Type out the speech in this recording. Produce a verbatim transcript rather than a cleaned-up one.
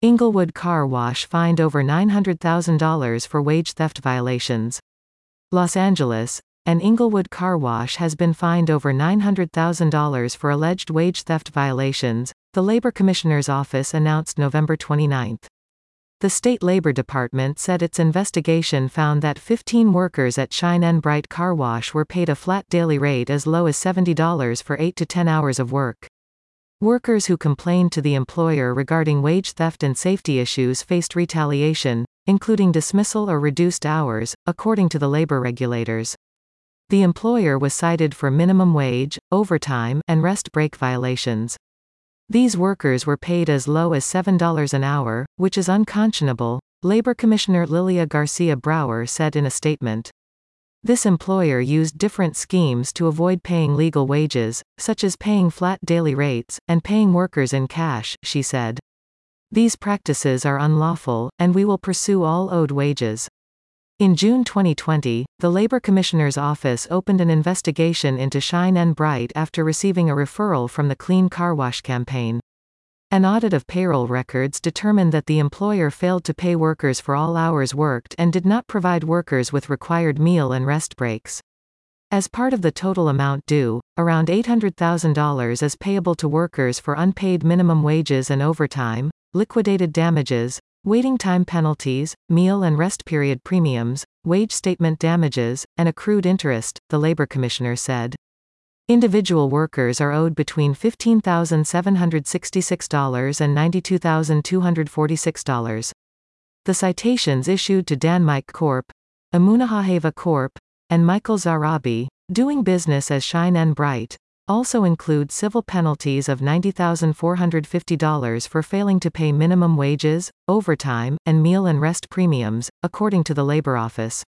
Inglewood Car Wash fined over nine hundred thousand dollars for wage theft violations. Los Angeles. An Inglewood Car Wash has been fined over nine hundred thousand dollars for alleged wage theft violations, the Labor Commissioner's office announced November twenty-ninth. The State Labor Department said its investigation found that fifteen workers at Shine N Bright Car Wash were paid a flat daily rate as low as seventy dollars for eight to ten hours of work. Workers who complained to the employer regarding wage theft and safety issues faced retaliation, including dismissal or reduced hours, according to the labor regulators. The employer was cited for minimum wage, overtime, and rest break violations. These workers were paid as low as seven dollars an hour, which is unconscionable, Labor Commissioner Lilia Garcia Brower said in a statement. This employer used different schemes to avoid paying legal wages, such as paying flat daily rates, and paying workers in cash, she said. These practices are unlawful, and we will pursue all owed wages. In June twenty twenty, the Labor Commissioner's office opened an investigation into Shine N Bright after receiving a referral from the Clean Car Wash campaign. An audit of payroll records determined that the employer failed to pay workers for all hours worked and did not provide workers with required meal and rest breaks. As part of the total amount due, around eight hundred thousand dollars is payable to workers for unpaid minimum wages and overtime, liquidated damages, waiting time penalties, meal and rest period premiums, wage statement damages, and accrued interest, the Labor Commissioner said. Individual workers are owed between fifteen thousand seven hundred sixty-six dollars and ninety-two thousand two hundred forty-six dollars. The citations issued to Dan Mike Corp, Amunahaheva Corp, and Michael Zarabi, doing business as Shine N Bright, also include civil penalties of ninety thousand four hundred fifty dollars for failing to pay minimum wages, overtime, and meal and rest premiums, according to the Labor Office.